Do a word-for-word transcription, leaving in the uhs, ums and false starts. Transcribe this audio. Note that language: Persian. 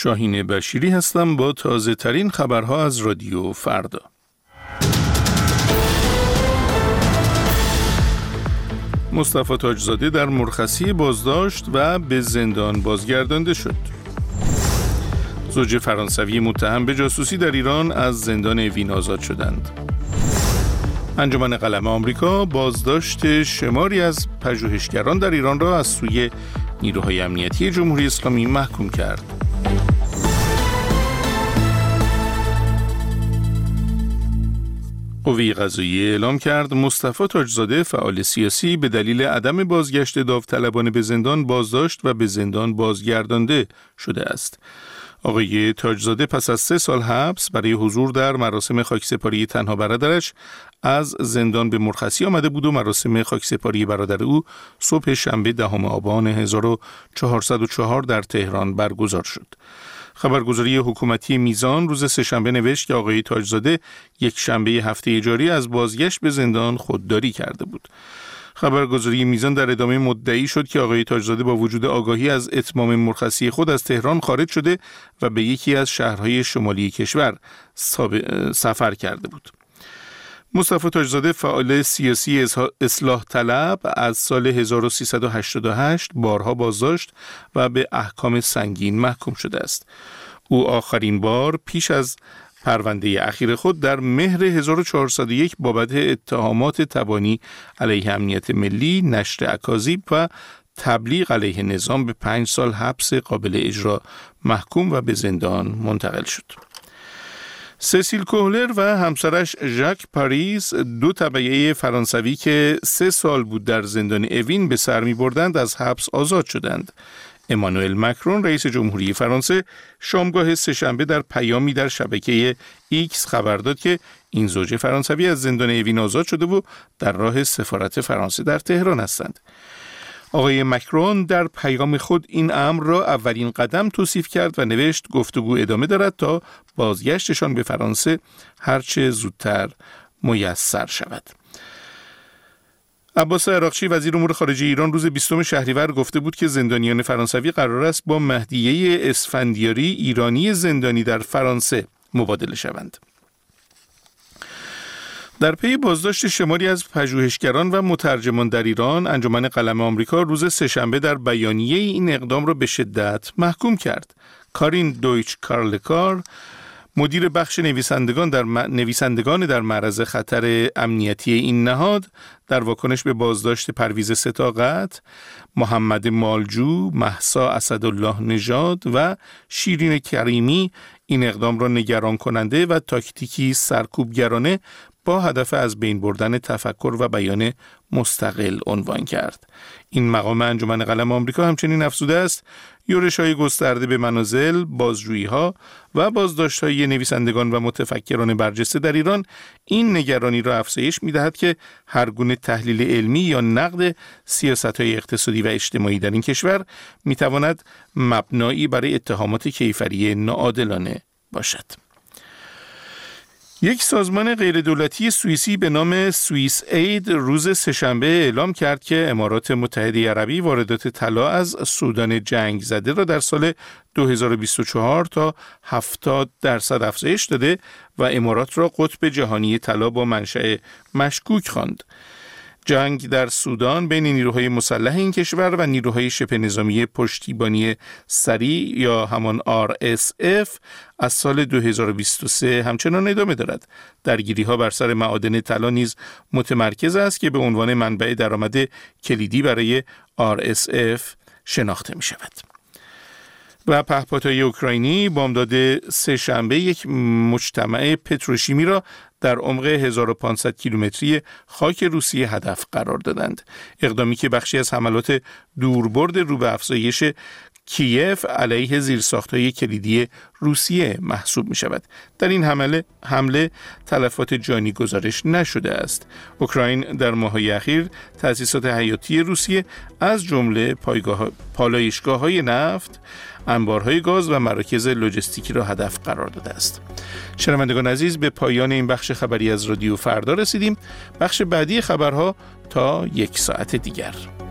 شاهین بشیری هستم با تازه ترین خبرها از رادیو فردا. مصطفی تاجزاده در مرخصی بازداشت و به زندان بازگردانده شد. زوج فرانسوی متهم به جاسوسی در ایران از زندان اوین آزاد شدند. انجمن قلم آمریکا بازداشت شماری از پژوهشگران در ایران را از سوی نیروهای امنیتی جمهوری اسلامی محکوم کرد. قوه قضاییه اعلام کرد مصطفی تاجزاده فعال سیاسی به دلیل عدم بازگشت داوطلبانه به زندان بازداشت و به زندان بازگردانده شده است. آقای تاجزاده پس از سه سال حبس برای حضور در مراسم خاکسپاری تنها برادرش از زندان به مرخصی آمده بود و مراسم خاکسپاری برادر او صبح شنبه دهم آبان هزار و چهارصد و چهار در تهران برگزار شد. خبرگزاری حکومتی میزان روز سه‌شنبه نوشت که آقای تاجزاده یک شنبه هفته جاری از بازگشت به زندان خودداری کرده بود. خبرگزاری میزان در ادامه مدعی شد که آقای تاجزاده با وجود آگاهی از اتمام مرخصی خود از تهران خارج شده و به یکی از شهرهای شمالی کشور سفر کرده بود. مصطفی تاجزاده فعال سیاسی اصلاح طلب از سال هزار و سیصد و هشتاد و هشت بارها بازداشت و به احکام سنگین محکوم شده است. او آخرین بار پیش از پرونده اخیر خود در مهر هزار و چهارصد و یک بابت اتهامات تبانی علیه امنیت ملی، نشر اکاذیب و تبلیغ علیه نظام به پنج سال حبس قابل اجرا محکوم و به زندان منتقل شد. سسیل کوهلر و همسرش ژاک پاریس، دو تبعه فرانسوی که سه سال بود در زندان اوین به سر می بردند، از حبس آزاد شدند. امانوئل مکرون رئیس جمهوری فرانسه شامگاه سه‌شنبه در پیامی در شبکه ایکس خبر داد که این زوج فرانسوی از زندان اوین آزاد شده و در راه سفارت فرانسه در تهران هستند. آقای مکرون در پیام خود این امر را اولین قدم توصیف کرد و نوشت گفتگو ادامه دارد تا بازگشتشان به فرانسه هرچه زودتر میسر شود. عباس عراقچی وزیر امور خارجه ایران روز بیستم شهریور گفته بود که زندانیان فرانسوی قرار است با مهدیه اسفندیاری ایرانی زندانی در فرانسه مبادله شوند. در پی بازداشت شماری از پژوهشگران و مترجمان در ایران، انجمن قلم آمریکا روز سه‌شنبه در بیانیه این اقدام را به شدت محکوم کرد. کارین دویچ کارلکار، مدیر بخش نویسندگان در م... نویسندگان در معرض خطر امنیتی این نهاد، در واکنش به بازداشت پرویز ستاقت، محمد مالجو، مهسا اسدالله نژاد و شیرین کریمی این اقدام را نگران کننده و تاکتیکی سرکوبگرانه با هدف از بین بردن تفکر و بیان مستقل عنوان کرد. این مقام انجمن قلم آمریکا همچنین افزوده است یورش‌های گسترده به منازل، بازجویی‌ها و بازداشت‌های نویسندگان و متفکران برجسته در ایران این نگرانی را افزایش می‌دهد که هر گونه تحلیل علمی یا نقد سیاست‌های اقتصادی و اجتماعی در این کشور می‌تواند مبنایی برای اتهامات کیفری ناعادلانه باشد. یک سازمان غیردولتی سوئیسی به نام سوئیس اید روز سه‌شنبه اعلام کرد که امارات متحده عربی واردات طلا از سودان جنگ زده را در سال دو هزار و بیست و چهار تا هفتاد درصد افزایش داده و امارات را قطب جهانی طلا با منشأ مشکوک خواند. جنگ در سودان بین نیروهای مسلح این کشور و نیروهای شبه نظامی پشتیبانی سریع یا همان آر اس اف از سال دو هزار و بیست و سه همچنان ادامه دارد. درگیری‌ها بر سر معادن طلا نیز متمرکز است که به عنوان منبع درآمد کلیدی برای آر اس اف شناخته می‌شود. و پهپادهای اوکراینی بامداد سه شنبه یک مجتمع پتروشیمی را در عمق هزار و پانصد کیلومتری خاک روسیه هدف قرار دادند. اقدامی که بخشی از حملات دوربرد رو به افزایش کیف علیه زیرساخت‌های کلیدی روسیه محسوب می شود. در این حمله حمله تلفات جانی گزارش نشده است. اوکراین در ماه‌های اخیر تأسیسات حیاتی روسیه از جمله پایگاه پالایشگاه‌های نفت، انبارهای گاز و مراکز لوجستیکی را هدف قرار داده است. شنوندگان عزیز، به پایان این بخش خبری از رادیو فردا رسیدیم. بخش بعدی خبرها تا یک ساعت دیگر.